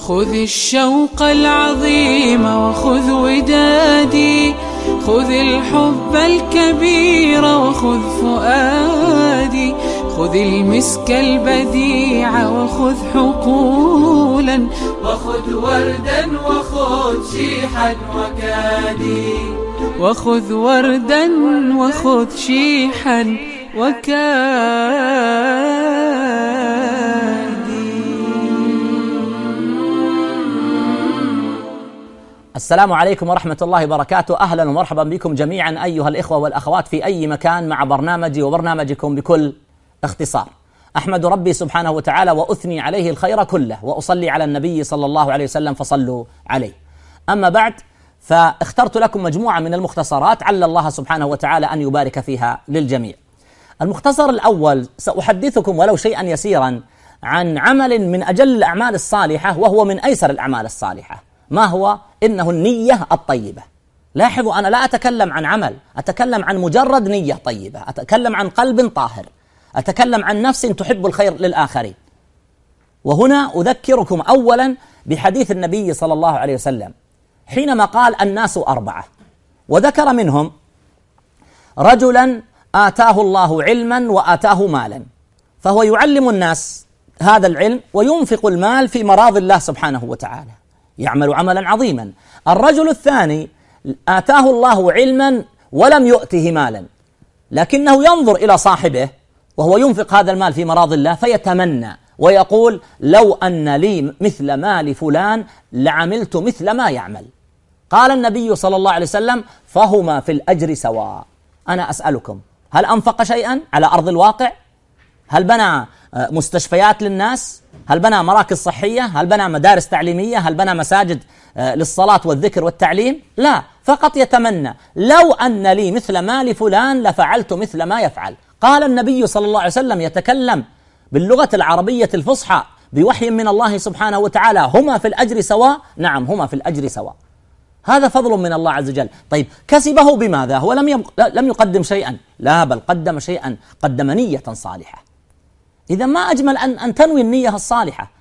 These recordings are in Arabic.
خذ الشوق العظيم وخذ ودادي، خذ الحب الكبير وخذ فؤادي، خذ المسك البديع وخذ حقولا، وخذ وردا وخذ شيحا وكادي، وخذ وردا وخذ شيحا وكادي. السلام عليكم ورحمة الله وبركاته. أهلا ومرحبا بكم جميعا أيها الإخوة والأخوات في أي مكان مع برنامجي وبرنامجكم بكل اختصار. أحمد ربي سبحانه وتعالى وأثني عليه الخير كله، وأصلي على النبي صلى الله عليه وسلم فصلوا عليه. أما بعد، فاخترت لكم مجموعة من المختصرات عل الله سبحانه وتعالى أن يبارك فيها للجميع. المختصر الأول سأحدثكم ولو شيئا يسيرا عن عمل من أجل الأعمال الصالحة، وهو من أيسر الأعمال الصالحة. ما هو؟ إنه النية الطيبة. لاحظوا، أنا لا أتكلم عن عمل، أتكلم عن مجرد نية طيبة، أتكلم عن قلب طاهر، أتكلم عن نفس تحب الخير للآخرين. وهنا أذكركم أولا بحديث النبي صلى الله عليه وسلم حينما قال الناس أربعة، وذكر منهم رجلا آتاه الله علما وآتاه مالا، فهو يعلم الناس هذا العلم وينفق المال في مراض الله سبحانه وتعالى، يعمل عملا عظيما. الرجل الثاني آتاه الله علما ولم يؤته مالا، لكنه ينظر إلى صاحبه وهو ينفق هذا المال في مراض الله فيتمنى ويقول لو أن لي مثل مال فلان لعملت مثل ما يعمل. قال النبي صلى الله عليه وسلم فهما في الأجر سواء. أنا أسألكم، هل أنفق شيئا على أرض الواقع؟ هل بنى مستشفيات للناس؟ هل بنى مراكز صحية؟ هل بنى مدارس تعليمية؟ هل بنى مساجد للصلاة والذكر والتعليم؟ لا، فقط يتمنى لو أن لي مثل مال فلان لفعلت مثل ما يفعل. قال النبي صلى الله عليه وسلم يتكلم باللغة العربية الفصحى بوحي من الله سبحانه وتعالى، هما في الأجر سواء. نعم، هما في الأجر سواء. هذا فضل من الله عز وجل. طيب، كسبه بماذا؟ هو لم يقدم شيئا، لا، بل قدم شيئا، قدم نية صالحة. إذا ما أجمل أن تنوي النية الصالحة.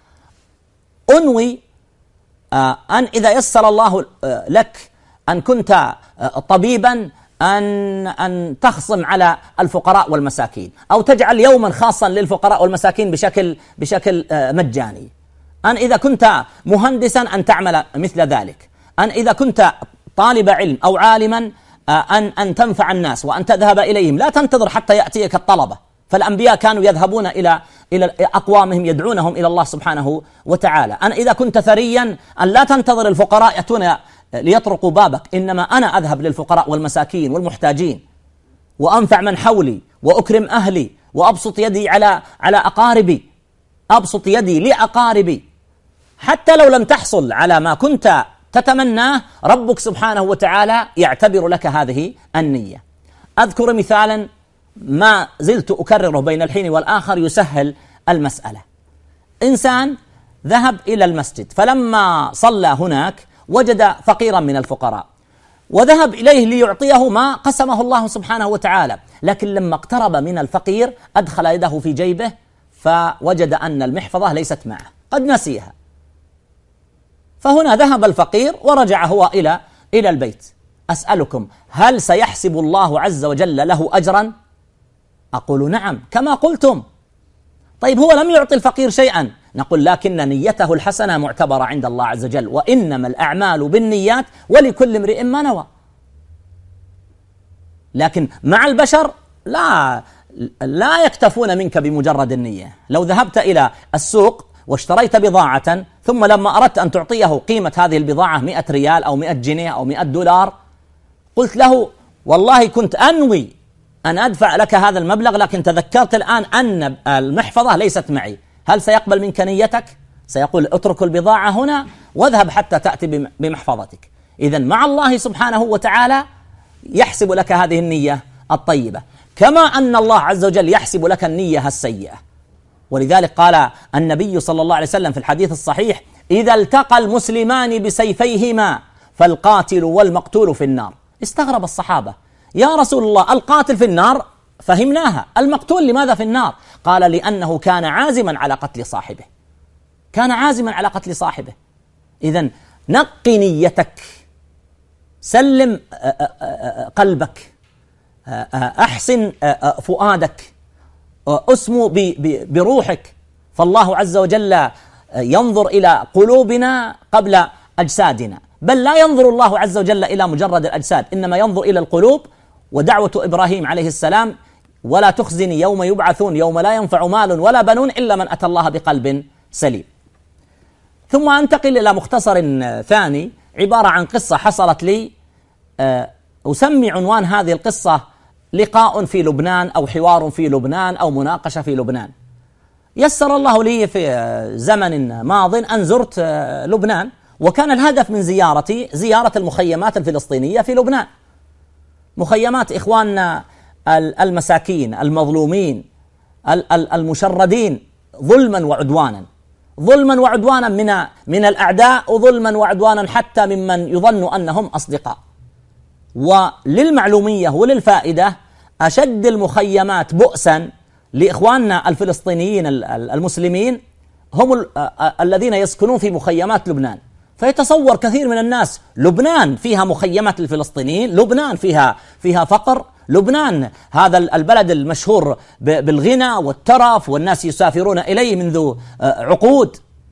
أنوي أن إذا يسر الله لك أن كنت طبيبا أن تخصم على الفقراء والمساكين، أو تجعل يوما خاصا للفقراء والمساكين بشكل مجاني. أن إذا كنت مهندسا أن تعمل مثل ذلك. أن إذا كنت طالب علم أو عالما أن تنفع الناس وأن تذهب إليهم، لا تنتظر حتى يأتيك الطلبة. فالأنبياء كانوا يذهبون إلى أقوامهم يدعونهم إلى الله سبحانه وتعالى. أن إذا كنت ثريا أن لا تنتظر الفقراء يأتون ليطرقوا بابك، إنما أنا أذهب للفقراء والمساكين والمحتاجين وأنفع من حولي وأكرم أهلي وأبسط يدي على أقاربي، أبسط يدي لأقاربي. حتى لو لم تحصل على ما كنت تتمناه، ربك سبحانه وتعالى يعتبر لك هذه النية. أذكر مثالا ما زلت أكرره بين الحين والآخر يسهل المسألة. إنسان ذهب إلى المسجد، فلما صلى هناك وجد فقيرا من الفقراء وذهب إليه ليعطيه ما قسمه الله سبحانه وتعالى، لكن لما اقترب من الفقير أدخل يده في جيبه فوجد أن المحفظة ليست معه، قد نسيها. فهنا ذهب الفقير ورجع هو إلى البيت. أسألكم، هل سيحسب الله عز وجل له أجرا؟ أقول نعم كما قلتم. طيب، هو لم يعطي الفقير شيئا، نقول لكن نيته الحسنة معتبرة عند الله عز وجل، وإنما الأعمال بالنيات ولكل امرئ ما نوى. لكن مع البشر لا يكتفون منك بمجرد النية. لو ذهبت إلى السوق واشتريت بضاعة، ثم لما أردت أن تعطيه قيمة هذه البضاعة 100 ريال أو 100 جنيه أو 100 دولار، قلت له والله كنت أنوي أن أدفع لك هذا المبلغ، لكن تذكرت الآن أن المحفظة ليست معي، هل سيقبل منك نيتك؟ سيقول اترك البضاعة هنا واذهب حتى تأتي بمحفظتك. إذن مع الله سبحانه وتعالى يحسب لك هذه النية الطيبة، كما أن الله عز وجل يحسب لك النية السيئة. ولذلك قال النبي صلى الله عليه وسلم في الحديث الصحيح إذا التقى المسلمان بسيفيهما فالقاتل والمقتول في النار. استغرب الصحابة، يا رسول الله القاتل في النار فهمناها، المقتول لماذا في النار؟ قال لأنه كان عازما على قتل صاحبه، كان عازما على قتل صاحبه. إذن نقي نيتك، سلم قلبك، أحسن فؤادك، أسمو بروحك، فالله عز وجل ينظر إلى قلوبنا قبل أجسادنا، بل لا ينظر الله عز وجل إلى مجرد الأجساد، إنما ينظر إلى القلوب. ودعوة إبراهيم عليه السلام: ولا تخزني يوم يبعثون يوم لا ينفع مال ولا بنون إلا من أتى الله بقلب سليم. ثم أنتقل إلى مختصر ثاني، عبارة عن قصة حصلت لي، أسمي عنوان هذه القصة لقاء في لبنان أو حوار في لبنان أو مناقشة في لبنان. يسر الله لي في زمن ماض أن زرت لبنان، وكان الهدف من زيارتي زيارة المخيمات الفلسطينية في لبنان، مخيمات إخواننا المساكين المظلومين المشردين ظلما وعدوانا، ظلما وعدوانا من الأعداء، وظلما وعدوانا حتى ممن يظن أنهم أصدقاء. وللمعلومية وللفائدة، أشد المخيمات بؤسا لإخواننا الفلسطينيين المسلمين هم الذين يسكنون في مخيمات لبنان. فيتصور كثير من الناس لبنان فيها مخيمات الفلسطينيين، لبنان فيها فقر، لبنان هذا البلد المشهور بالغنى والترف والناس يسافرون إليه منذ عقود،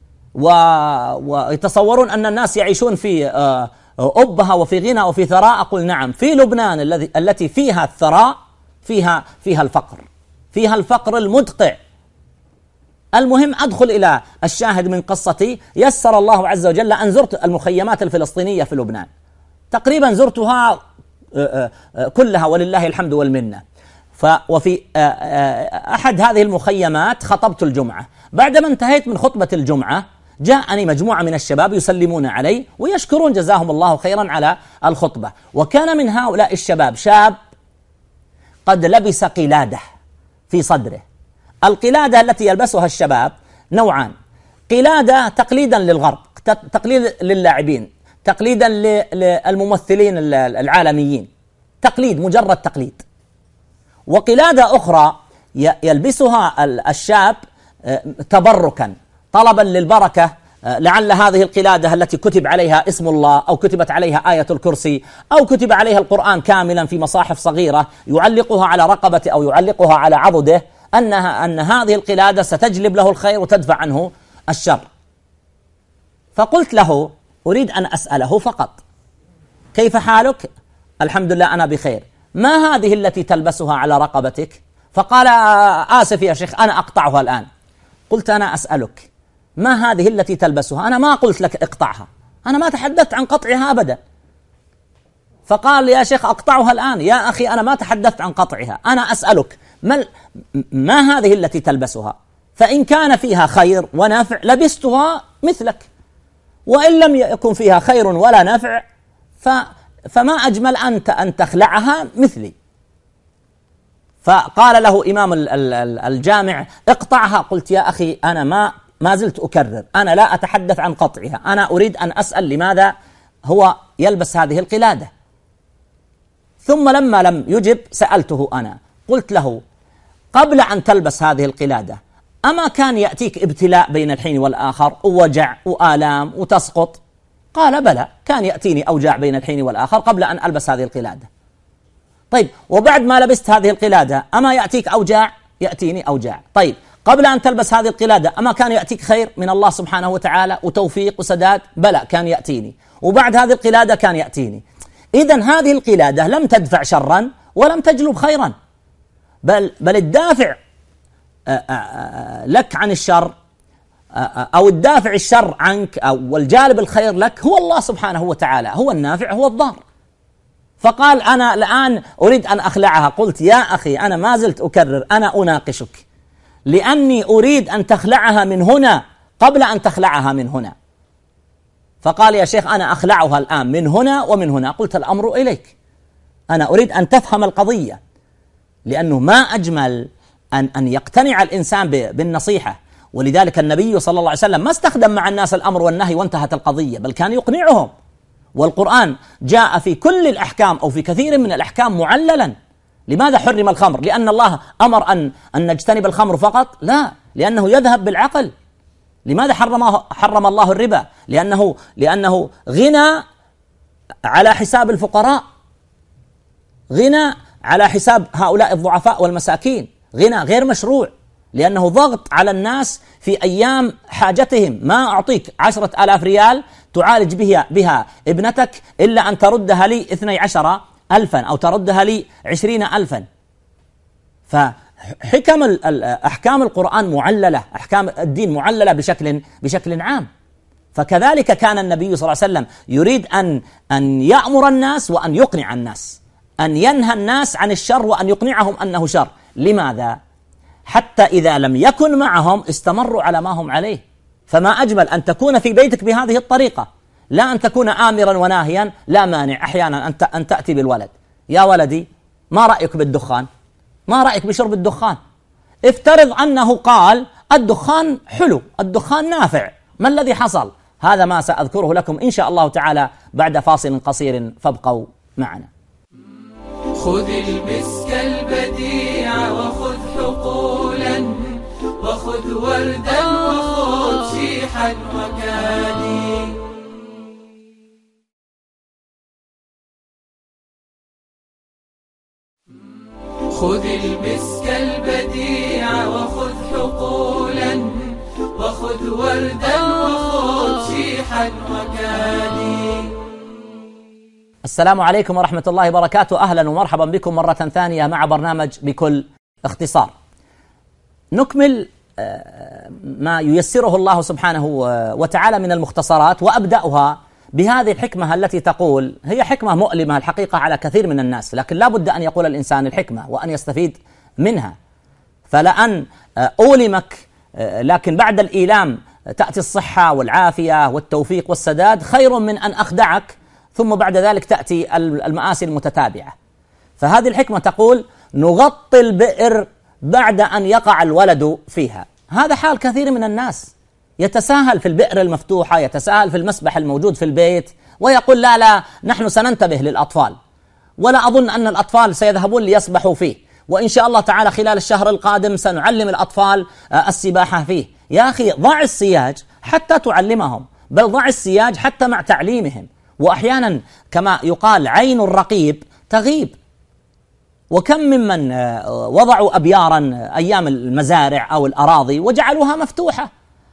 ويتصورون أن الناس يعيشون في أبها وفي غنى وفي ثراء. أقول نعم، في لبنان التي فيها الثراء فيها الفقر، فيها الفقر المدقع. المهم أدخل إلى الشاهد من قصتي. يسر الله عز وجل أن زرت المخيمات الفلسطينية في لبنان، تقريبا زرتها كلها ولله الحمد والمنة. وفي أحد هذه المخيمات خطبت الجمعة. بعدما انتهيت من خطبة الجمعة جاءني مجموعة من الشباب يسلمون علي ويشكرون جزاهم الله خيرا على الخطبة. وكان من هؤلاء الشباب شاب قد لبس قلادة في صدره. القلادة التي يلبسها الشباب نوعان: قلادة تقليدا للغرب، تقليد للاعبين، تقليدا للممثلين العالميين، تقليد، مجرد تقليد. وقلادة أخرى يلبسها الشاب تبركا، طلبا للبركة، لعل هذه القلادة التي كتب عليها اسم الله أو كتبت عليها آية الكرسي أو كتب عليها القرآن كاملا في مصاحف صغيرة يعلقها على رقبته أو يعلقها على عضده، أن هذه القلادة ستجلب له الخير وتدفع عنه الشر. فقلت له: أريد أن أسأله فقط، كيف حالك؟ الحمد لله أنا بخير. ما هذه التي تلبسها على رقبتك؟ فقال: آسف يا شيخ أنا أقطعها الآن. قلت: أنا أسألك، ما هذه التي تلبسها؟ أنا ما قلت لك اقطعها، أنا ما تحدثت عن قطعها أبدا. فقال: يا شيخ أقطعها الآن. يا أخي أنا ما تحدثت عن قطعها، أنا أسألك ما هذه التي تلبسها؟ فإن كان فيها خير ونفع لبستها مثلك، وإن لم يكن فيها خير ولا نفع فما أجمل أن تخلعها مثلي. فقال له إمام الجامع: اقطعها. قلت: يا أخي أنا ما زلت أكرر، أنا لا أتحدث عن قطعها، أنا أريد أن أسأل لماذا هو يلبس هذه القلادة. ثم لما لم يجب سألته أنا، قلت له: قبل أن تلبس هذه القلادة أما كان يأتيك ابتلاء بين الحين والآخر، ووجع وآلام وتسقط؟ قال: بلى، كان يأتيني أوجاع بين الحين والآخر قبل أن ألبس هذه القلادة. طيب، وبعد ما لبست هذه القلادة أما يأتيك أوجاع؟ يأتيني أوجاع. طيب، قبل أن تلبس هذه القلادة أما كان يأتيك خير من الله سبحانه وتعالى وتوفيق وسداد؟ بلى، كان يأتيني. وبعد هذه القلادة كان يأتيني. إذن هذه القلادة لم تدفع شرا ولم تجلب خيرا، بل الدافع لك عن الشر أو الدافع الشر عنك أو الجالب الخير لك هو الله سبحانه وتعالى، هو النافع هو الضار. فقال: أنا الآن أريد أن أخلعها. قلت: يا أخي أنا ما زلت أكرر، أنا أناقشك لأني أريد أن تخلعها من هنا قبل أن تخلعها من هنا. فقال: يا شيخ أنا أخلعها الآن من هنا ومن هنا. قلت: الأمر إليك، أنا أريد أن تفهم القضية، لأنه ما أجمل أن يقتنع الإنسان بالنصيحة. ولذلك النبي صلى الله عليه وسلم ما استخدم مع الناس الأمر والنهي وانتهت القضية، بل كان يقنعهم. والقرآن جاء في كل الأحكام أو في كثير من الأحكام معللا. لماذا حرم الخمر؟ لأن الله أمر أن نجتنب الخمر فقط؟ لا، لأنه يذهب بالعقل، لماذا حرم الله الربا؟ لأنه غنى على حساب الفقراء، غنى على حساب هؤلاء الضعفاء والمساكين، غنى غير مشروع، لأنه ضغط على الناس في أيام حاجتهم. ما أعطيك 10,000 ريال تعالج بها ابنتك إلا أن تردها لي 12,000 أو تردها لي 20,000. فحكم أحكام القرآن معللة، أحكام الدين معللة بشكل عام. فكذلك كان النبي صلى الله عليه وسلم يريد أن يأمر الناس وأن يقنع الناس، أن ينهى الناس عن الشر وأن يقنعهم أنه شر. لماذا؟ حتى إذا لم يكن معهم استمروا على ما هم عليه. فما أجمل أن تكون في بيتك بهذه الطريقة، لا أن تكون آمرا وناهيا. لا مانع أحيانا أن تأتي بالولد: يا ولدي ما رأيك بالدخان؟ ما رأيك بشرب الدخان؟ افترض أنه قال الدخان حلو، الدخان نافع، ما الذي حصل؟ هذا ما سأذكره لكم إن شاء الله تعالى بعد فاصل قصير، فابقوا معنا. خذ المسك البديع وخذ حقولا، وخذ وردا وخذ شيحا وكادي. خذ المسك البديع وخذ حقولا، وخذ وردا وخذ شيحا وكادي. السلام عليكم ورحمة الله وبركاته. أهلا ومرحبا بكم مرة ثانية مع برنامج بكل اختصار. نكمل ما ييسره الله سبحانه وتعالى من المختصرات، وأبدأها بهذه الحكمة التي تقول، هي حكمة مؤلمة الحقيقة على كثير من الناس، لكن لا بد أن يقول الإنسان الحكمة وأن يستفيد منها. فلأن أولمك لكن بعد الإيلام تأتي الصحة والعافية والتوفيق والسداد خير من أن أخدعك ثم بعد ذلك تأتي المآسي المتتابعة. فهذه الحكمة تقول: نغطي البئر بعد أن يقع الولد فيها. هذا حال كثير من الناس، يتساهل في البئر المفتوحة، يتساهل في المسبح الموجود في البيت، ويقول لا نحن سننتبه للأطفال، ولا أظن أن الأطفال سيذهبون ليسبحوا فيه، وإن شاء الله تعالى خلال الشهر القادم سنعلم الأطفال السباحة فيه. يا أخي ضع السياج حتى تعلمهم، بل ضع السياج حتى مع تعليمهم. وأحيانا كما يقال عين الرقيب تغيب. وكم ممن وضعوا أبيارا أيام المزارع أو الأراضي وجعلوها مفتوحة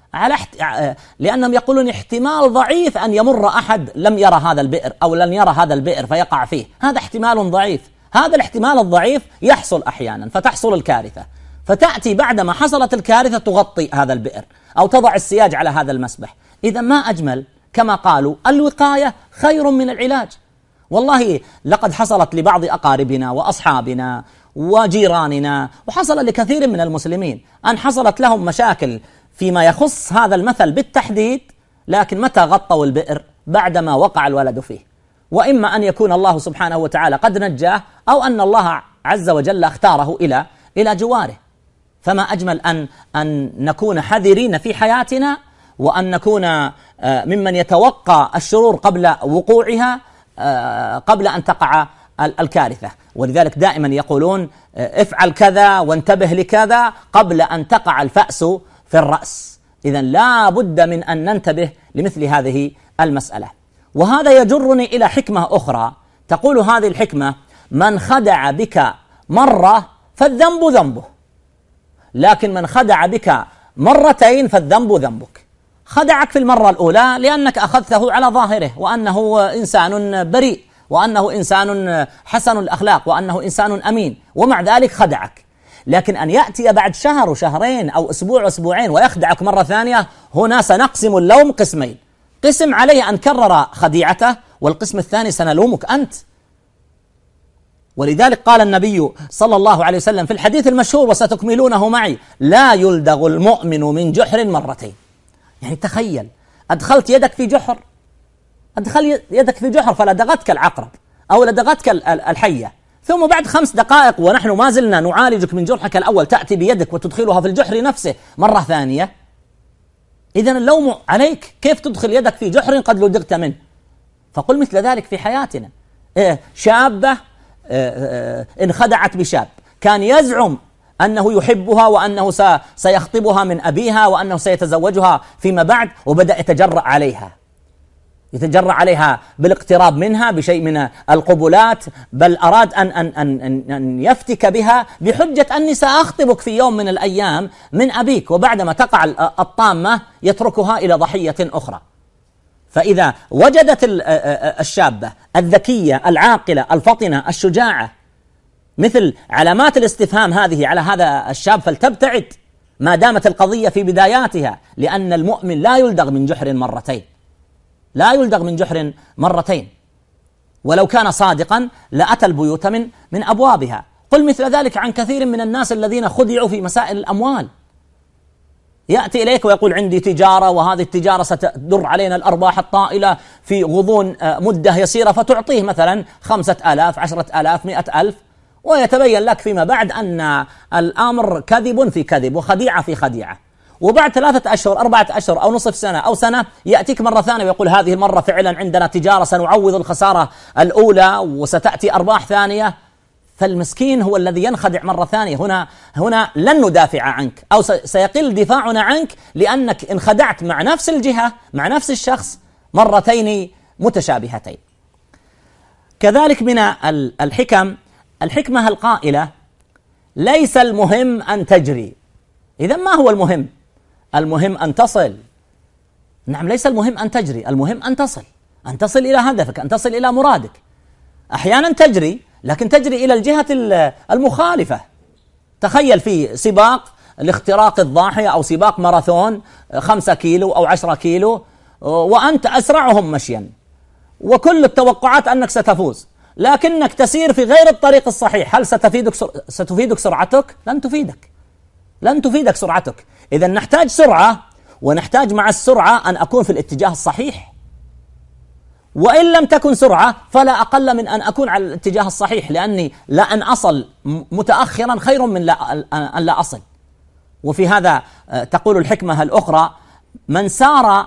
لأنهم يقولون احتمال ضعيف أن يمر أحد لم يرى هذا البئر أو لن يرى هذا البئر فيقع فيه. هذا احتمال ضعيف. هذا الاحتمال الضعيف يحصل أحيانا فتحصل الكارثة، فتأتي بعدما حصلت الكارثة تغطي هذا البئر أو تضع السياج على هذا المسبح. إذا ما أجمل كما قالوا الوقاية خير من العلاج. والله لقد حصلت لبعض أقاربنا وأصحابنا وجيراننا، وحصل لكثير من المسلمين، أن حصلت لهم مشاكل فيما يخص هذا المثل بالتحديد، لكن متى غطوا البئر؟ بعدما وقع الولد فيه. وإما أن يكون الله سبحانه وتعالى قد نجاه، أو أن الله عز وجل اختاره إلى جواره. فما أجمل أن نكون حذرين في حياتنا، وأن نكون ممن يتوقع الشرور قبل وقوعها، قبل أن تقع الكارثة. ولذلك دائما يقولون افعل كذا وانتبه لكذا قبل أن تقع الفأس في الرأس. إذن لا بد من أن ننتبه لمثل هذه المسألة. وهذا يجرني إلى حكمة أخرى تقول هذه الحكمة: من خدع بك مرة فالذنب ذنبه، لكن من خدع بك مرتين فالذنب ذنبك. خدعك في المرة الأولى لأنك أخذته على ظاهره وأنه إنسان بريء وأنه إنسان حسن الأخلاق وأنه إنسان أمين، ومع ذلك خدعك. لكن أن يأتي بعد شهر وشهرين أو أسبوع وأسبوعين ويخدعك مرة ثانية، هنا سنقسم اللوم قسمين: قسم عليه أن كرر خديعته، والقسم الثاني سنلومك أنت. ولذلك قال النبي صلى الله عليه وسلم في الحديث المشهور وستكملونه معي: لا يلدغ المؤمن من جحر مرتين. يعني تخيل أدخلت يدك في جحر، أدخل يدك في جحر فلدغتك العقرب أو لدغتك الحية، ثم بعد 5 دقائق ونحن ما زلنا نعالجك من جرحك الأول تأتي بيدك وتدخلها في الجحر نفسه مرة ثانية. إذن اللوم عليك، كيف تدخل يدك في جحر قد لدغت منه؟ فقل مثل ذلك في حياتنا. شابة انخدعت بشاب كان يزعم أنه يحبها وأنه سيخطبها من أبيها وأنه سيتزوجها فيما بعد، وبدأ يتجرأ عليها بالاقتراب منها بشيء من القبلات، بل أراد أن يفتك بها بحجة أني سأخطبك في يوم من الأيام من أبيك، وبعدما تقع الطامة يتركها إلى ضحية أخرى. فإذا وجدت الشابة الذكية العاقلة الفطنة الشجاعة مثل علامات الاستفهام هذه على هذا الشاب فلتبتعد ما دامت القضية في بداياتها، لأن المؤمن لا يلدغ من جحر مرتين، ولو كان صادقا لأتى البيوت من أبوابها. قل مثل ذلك عن كثير من الناس الذين خدعوا في مسائل الأموال. يأتي إليك ويقول عندي تجارة وهذه التجارة ستدر علينا الأرباح الطائلة في غضون مدة يسيرة، فتعطيه مثلا 5,000 10,000 100,000، ويتبين لك فيما بعد أن الأمر كذب في كذب وخديعة في خديعة. وبعد 3 أشهر 4 أشهر أو نصف سنة أو سنة يأتيك مرة ثانية ويقول هذه المرة فعلا عندنا تجارة سنعوض الخسارة الأولى وستأتي أرباح ثانية. فالمسكين هو الذي ينخدع مرة ثانية. هنا لن ندافع عنك أو سيقل دفاعنا عنك، لأنك انخدعت مع نفس الجهة مع نفس الشخص مرتين متشابهتين. كذلك من الحكمة القائلة ليس المهم أن تجري. إذا ما هو المهم؟ المهم أن تصل. نعم، ليس المهم أن تجري، المهم أن تصل إلى هدفك، أن تصل إلى مرادك. أحيانا تجري لكن تجري إلى الجهة المخالفة. تخيل في سباق لاختراق الضاحية أو سباق ماراثون 5 كيلو أو 10 كيلو وأنت أسرعهم مشيا، وكل التوقعات أنك ستفوز، لكنك تسير في غير الطريق الصحيح. هل ستفيدك سرعتك؟ لن تفيدك سرعتك. إذا نحتاج سرعة، ونحتاج مع السرعة أن أكون في الاتجاه الصحيح، وإن لم تكن سرعة فلا أقل من أن أكون على الاتجاه الصحيح، لأني لأن أصل متأخرا خير من أن لا أصل. وفي هذا تقول الحكمة الأخرى من سار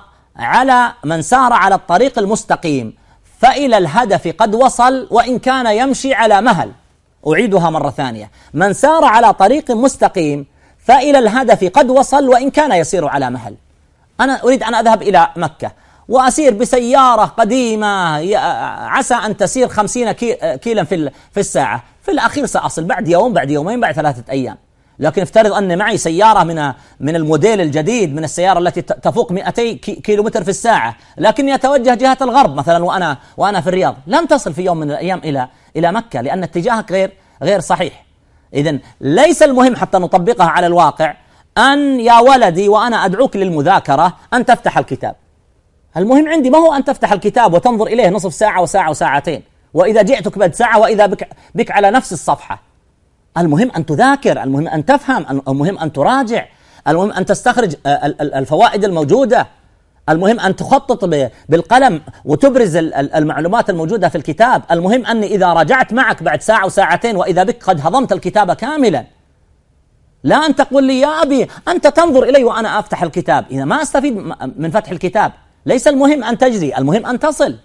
على الطريق المستقيم فإلى الهدف قد وصل وإن كان يمشي على مهل. أعيدها مرة ثانية، من سار على طريق مستقيم فإلى الهدف قد وصل وإن كان يسير على مهل. أنا أريد أن أذهب إلى مكة وأسير بسيارة قديمة عسى أن تسير 50 كيلا في الساعة، في الأخير سأصل بعد يوم بعد يومين بعد 3 أيام. لكن افترض أن معي سيارة من الموديل الجديد، من السيارة التي تفوق 200 كيلومتر في الساعة، لكني أتوجه جهة الغرب مثلا وأنا في الرياض، لن تصل في يوم من الأيام إلى مكة، لأن اتجاهك غير صحيح. إذن ليس المهم حتى نطبقها على الواقع أن يا ولدي وأنا أدعوك للمذاكرة أن تفتح الكتاب. المهم عندي ما هو أن تفتح الكتاب وتنظر إليه نصف ساعة وساعة وساعتين، وإذا جئتك بعد ساعة وإذا بك على نفس الصفحة. المهم أن تذاكر، المهم أن تفهم، المهم أن تراجع، المهم أن تستخرج الفوائد الموجودة، المهم أن تخطط بالقلم وتبرز المعلومات الموجودة في الكتاب. المهم أني إذا رجعت معك بعد ساعة وساعتين وإذا بك قد هضمت الكتاب كاملا، لا أن تقول لي يا أبي أنت تنظر إلي وأنا أفتح الكتاب، إذا ما أستفيد من فتح الكتاب. ليس المهم أن تجري، المهم أن تصل.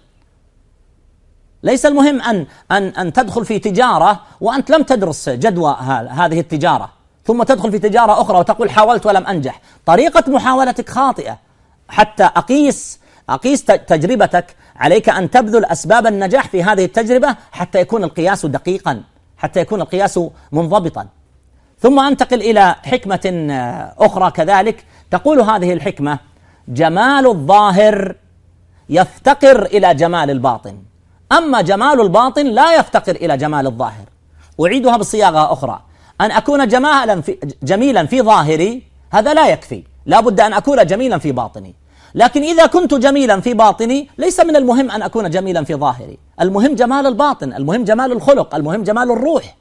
ليس المهم أن تدخل في تجارة وأنت لم تدرس جدوى هذه التجارة، ثم تدخل في تجارة أخرى وتقول حاولت ولم أنجح. طريقة محاولتك خاطئة. حتى أقيس تجربتك، عليك أن تبذل أسباب النجاح في هذه التجربة حتى يكون القياس دقيقا، حتى يكون القياس منضبطا. ثم أنتقل إلى حكمة أخرى كذلك، تقول هذه الحكمة جمال الظاهر يفتقر إلى جمال الباطن، أما جمال الباطن لا يفتقر إلى جمال الظاهر. أعيدها بصياغة أخرى، أن أكون جميلا في ظاهري هذا لا يكفي، لا بد أن أكون جميلا في باطني. لكن إذا كنت جميلا في باطني ليس من المهم أن أكون جميلا في ظاهري، المهم جمال الباطن، المهم جمال الخلق، المهم جمال الروح.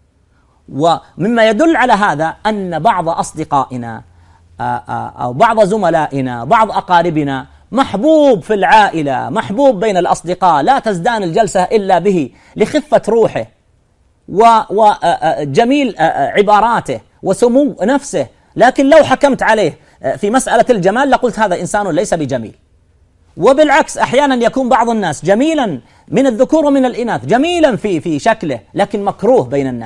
ومما يدل على هذا أن بعض أصدقائنا أو بعض زملائنا بعض أقاربنا محبوب في العائلة، محبوب بين الأصدقاء، لا تزدان الجلسة إلا به لخفة روحه وجميل عباراته وسمو نفسه، لكن لو حكمت عليه في مسألة الجمال لقلت هذا إنسان ليس بجميل. وبالعكس أحيانا يكون بعض الناس جميلا من الذكور ومن الإناث، جميلا في شكله لكن مكروه بين الناس،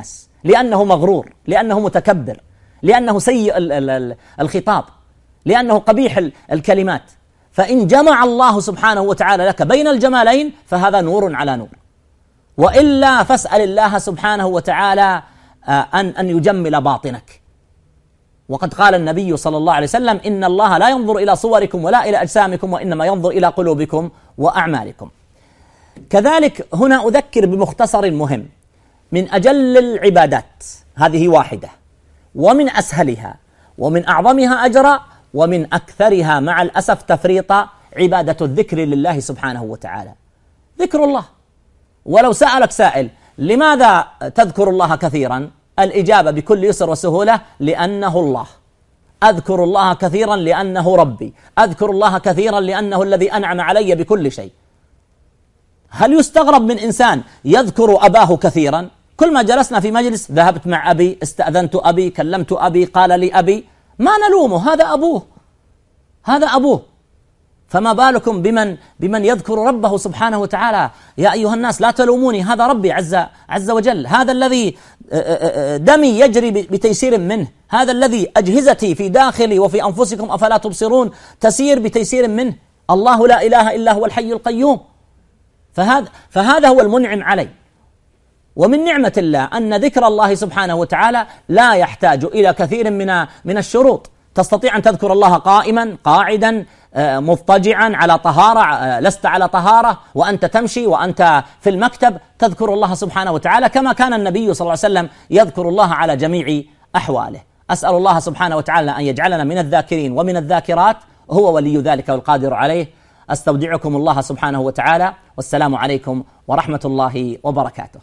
لأنه مغرور، لأنه متكبر، لأنه سيء الخطاب، لأنه قبيح الكلمات. فإن جمع الله سبحانه وتعالى لك بين الجمالين فهذا نور على نور، وإلا فاسأل الله سبحانه وتعالى أن يجمل باطنك. وقد قال النبي صلى الله عليه وسلم: إن الله لا ينظر إلى صوركم ولا إلى أجسامكم وإنما ينظر إلى قلوبكم وأعمالكم. كذلك هنا أذكر بمختصر مهم من أجل العبادات، هذه واحدة ومن أسهلها ومن أعظمها أجرا ومن أكثرها مع الأسف تفريطا عبادة الذكر لله سبحانه وتعالى. ذكر الله. ولو سألك سائل: لماذا تذكر الله كثيرا؟ الإجابة بكل يسر وسهولة: لأنه الله. أذكر الله كثيرا لأنه ربي، أذكر الله كثيرا لأنه الذي أنعم علي بكل شيء. هل يستغرب من إنسان يذكر أباه كثيرا؟ كل ما جلسنا في مجلس: ذهبت مع أبي، استأذنت أبي، كلمت أبي، قال لي أبي. ما نلومه، هذا أبوه، هذا أبوه. فما بالكم بمن يذكر ربه سبحانه وتعالى؟ يا أيها الناس لا تلوموني، هذا ربي عز وجل، هذا الذي دمي يجري بتيسير منه، هذا الذي أجهزتي في داخلي وفي أنفسكم أفلا تبصرون تسير بتيسير منه. الله لا إله إلا هو الحي القيوم. فهذا هو المنعم علي. ومن نعمة الله أن ذكر الله سبحانه وتعالى لا يحتاج إلى كثير من الشروط. تستطيع أن تذكر الله قائما، قاعدا، مضطجعا، على طهارة، لست على طهارة، وأنت تمشي، وأنت في المكتب، تذكر الله سبحانه وتعالى كما كان النبي صلى الله عليه وسلم يذكر الله على جميع أحواله. أسأل الله سبحانه وتعالى أن يجعلنا من الذاكرين ومن الذاكرات، هو ولي ذلك والقادر عليه. أستودعكم الله سبحانه وتعالى، والسلام عليكم ورحمة الله وبركاته.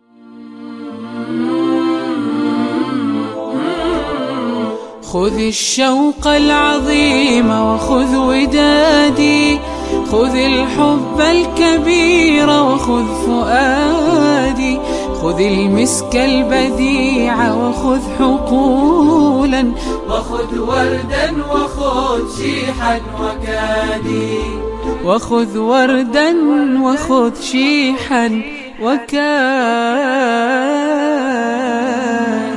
خذ الشوق العظيم وخذ ودادي، خذ الحب الكبير وخذ فؤادي، خذ المسك البديع وخذ حقولا، وخذ وردا وخذ شيحا وكادي، وخذ وردا وخذ شيحا وكادي.